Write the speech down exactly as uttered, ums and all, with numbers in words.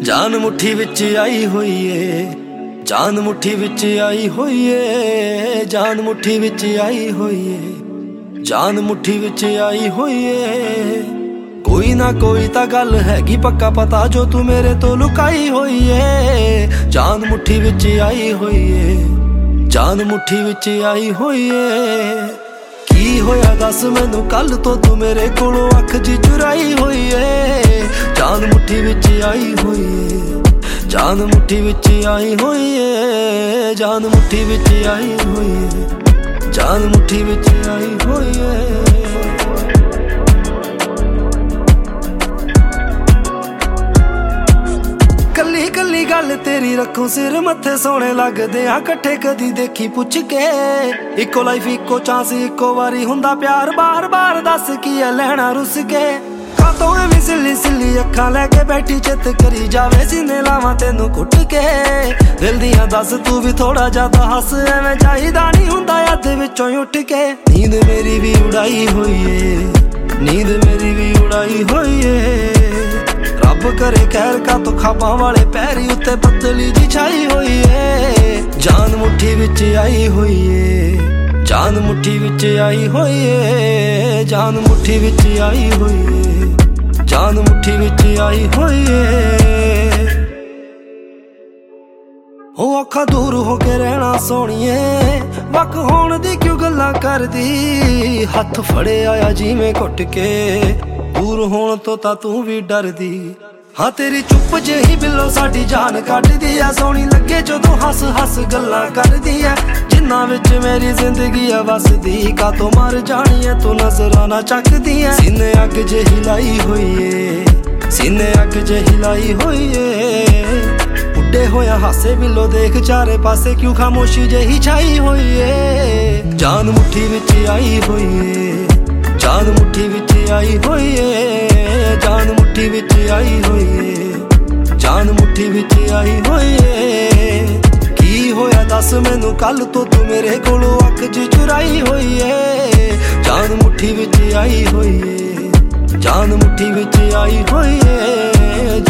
जान मुट्ठी विच आई होई ए, जान मुट्ठी विच आई होई ए, जान मुट्ठी विच आई होई ए, जान मुट्ठी विच आई होई ए। कोई ना कोई तां गल हैगी पक्का पता जो तू मेरे तो लुकाई होई ए। जान मुट्ठी विच आई होई ए, जान मुट्ठी विच आई होई ए। की होया दस मैनू कल तो तू मेरे कोलों अख जी चुराई होई ए। जान मुट्ठी विच आई होई ए, जान मुट्ठी विच आई होई ए, जान मुट्ठी विच आई होई ए, जान मुट्ठी विच आई होई ए। कली कली गल तेरी रखूं सिर मत्थे सोने लगदे आ कट्ठे कदी देखी पुछ के। इको लाइफ इको चांस इको वारी हुंदा प्यार बार बार दस की है लैना रुस के। कातों एवें सिली सिली अखां लैके बैठी चित करी जावे सीने लावां तेनू कुट के। दिल दियां दस तू भी थोड़ा ज्यादा हस एवें चाहिदा नहीं हुंदा अध विचों उठ के। नींद मेरी भी उड़ाई होई ए, नींद मेरी भी उड़ाई होई ए। रब करे खैर का तो खाबां वाले पैरी उत्ते बदली जी छाई होई ए। जान मुट्ठी विच आई होई ए, जान मुट्ठी विच आई होई ए, जान मुट्ठी विच आई होई ए, जान मुट्ठी विच आई होई ए। हो औखा दूर हो के रहना सोहणीए, वक होण दी क्यों गल्लां करदी। हथ फड़े आया जिवें घुट के, दूर होण तो तां तू भी डरदी। हाँ तेरी चुप जही बिलो साडी जान कटदी आ। सोहनी लगे जदों हस हस गल्लां करदी आ। जिन्ना विच मेरी जिंदगी आ वसदी, का तो मर जानी है तू नजरां ना चकदी है। सीने अग जही लाई होई ए, सीने अग जही लाई होई ए। उड्डे होया हासे बिलो देख चारे पासे क्यों खामोशी जही छाई होई ए। जान मुट्ठी विच आई होई ए, जान मुट्ठी विच आई होई ए, जान मुट्ठी विच आई होई ए, जान मुट्ठी विच आई होई ए। की होया दस मैनू कल तो तू मेरे कोलों अख जी चुराई होई ए। जान मुट्ठी विच आई होई ए, जान मुट्ठी विच आई होई ए,